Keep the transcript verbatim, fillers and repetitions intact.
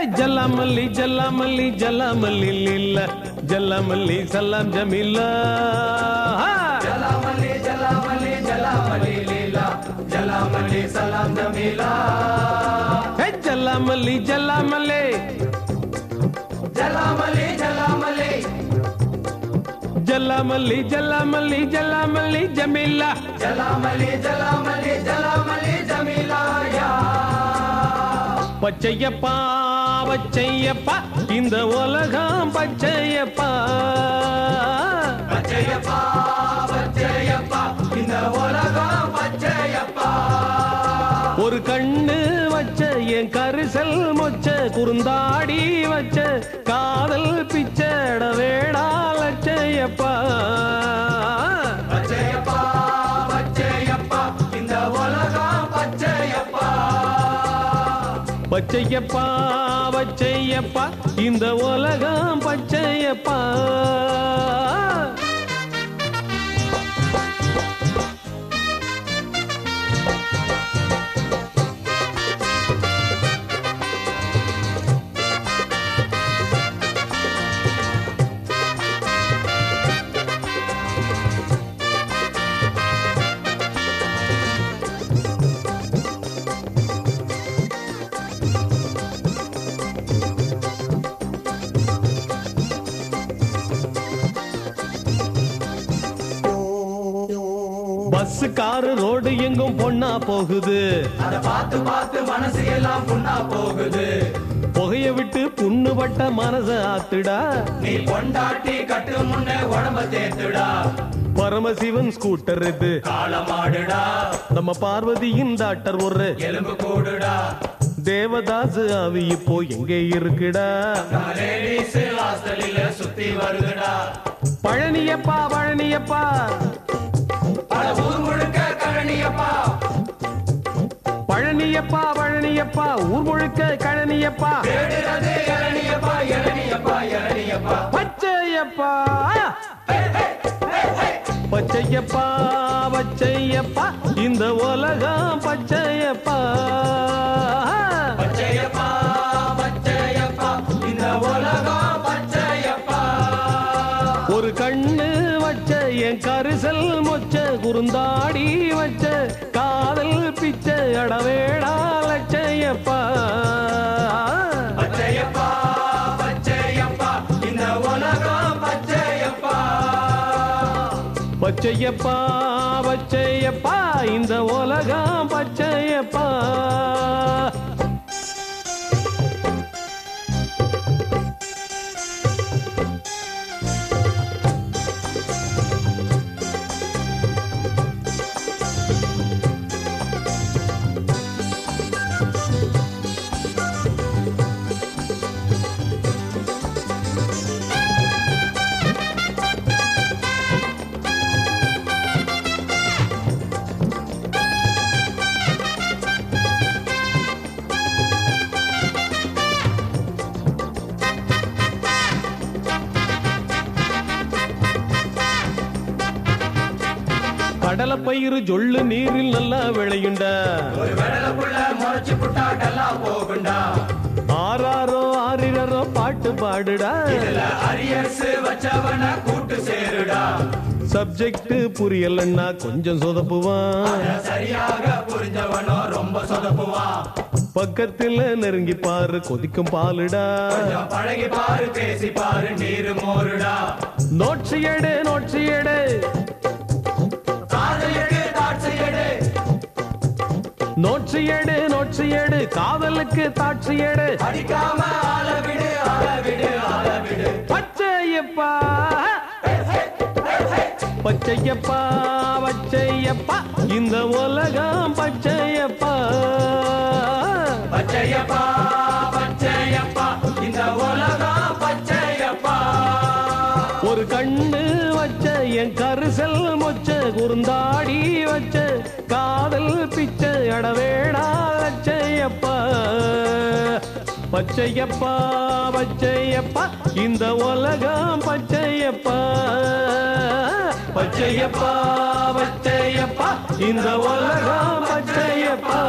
ஜல்லாமல்லி ஜல்லாமல்லி ஜல்லாமல்லி லீலா ஜல்லாமல்லி சலாம் ஜமீலா ஜல்லாமல்லி ஜல்லாமல்லி ஜல்லாமல்லி லீலா ஜல்லாமல்லி சலாம் ஜமீலா ஜல்லாமல்லி ஜல்லாமல்லி ஜல்லாமல்லி ஜல்லாமல்லி ஜல்லாமல்லி ஜல்லாமல்லி ஜல்லாமல்லி ஜமீலா ஜல்லாமல்லி ஜல்லாமல்லி ஜல்லாமல்லி ஜமீலா யா பச்சையப்பா பச்சையப்பா இந்த உலகம் பச்சையப்பா பச்சையப்பா பச்சையப்பா இந்த உலகம் பச்சையப்பா ஒரு கண்ணு வச்ச என் கரிசல் மொச்ச குறுந்தாடி வச்ச காதல் பிச்சட வேடா லட்சையப்பா பச்சையப்பா பச்சையப்பா இந்த உலகம் பச்சையப்பா பச்சையப்பா பச்சையப்பா இந்த உலகம் பச்சையப்பா பஸ் காரு ரோடு எங்கும் பொண்ணா போகுது அத பார்த்து பார்த்து மனசு எல்லாம் புண்ணா போகுது புகைய விட்டு புண்ணு பட்ட மனச ஆத்துடா நீ பொண்டாட்டி கட்டு முன்னே உடம்ப தேத்துடா பரமசிவன் ஸ்கூட்டர் இது காலமாடுடா நம்ம பார்வதியின் டாக்டர் ஒரு எலும்பு கூடுடா தேவதாஸ் ஆவி இப்போ எங்கே இருக்குடா நம்ம லேடிஸ் ஹாஸ்டலில சுத்தி வருதுடா பழனியப்பா பழனியப்பா பல ஊர் முழுக்க கழனியப்பா பழனியப்பா பழனியப்பா ஊர் முழுக்க கழனியப்பா தேடுறது இளநியப்பா இளநியப்பா இளநியப்பா பச்சையப்பா பச்சையப்பா பச்சையப்பா இந்த உலகம் பச்சையப்பா பச்சையப்பா பச்சையப்பா இந்த உலகம் பச்சையப்பா ஒரு கண்ணு வச்ச என் கரிசல் மொச்ச குறுந்தாடி வச்ச காதல் பிச்சை அடவேடா லட்சையப்பா பச்சையப்பா பச்சையப்பா இந்த உலகம் பச்சையப்பா பச்சையப்பா பச்சையப்பா இந்த உலகம் பச்சையப்பா கடல பயிறு ஜொள்ளு நீரில் நல்லா விளையுண்டா ஒரு வெடல புள்ள முறைச்சு புட்டா டல்லா போகுண்டா ஆறாரோ ஆறிரோ பாட்டு பாடுடா இதுல அரியர்ஸ் வச்சவன கூட்டு சேருடா சப்ஜெக்ட் புரியலன்னா கொஞ்சம் சொதப்புவான் சரியாக புரிஞ்சவனோ ரொம்ப சொதப்புவான் பக்கத்துல நெருங்கி பாரு கொதிக்கும் பாலுடா கொஞ்சம் பழகி பாரு பேசி பாரு நீரு மோருடா நோட்சி எடு நோட்சி எடு காதலுக்கு தாட்சி எடு நோட்சி எடு நோட்சி எடு காதலுக்கு தாட்சி எடு அடிக்காம ஆள விடு ஆள விடு ஆள விடு பச்சையப்பா பச்சையப்பா பச்சையப்பா இந்த உலகம் பச்சையப்பா பச்சையப்பா பச்சையப்பா இந்த உலகம் பச்சையப்பா ஒரு கண்ணு வச்ச என் கரிசல் மொச்ச குறுந்தாடி வச்ச காதல் பிச்சை அடவேடா லட்சையப்பா பச்சையப்பா பச்சையப்பா இந்த உலகம் பச்சையப்பா பச்சையப்பா பச்சையப்பா இந்த உலகம் பச்சையப்பா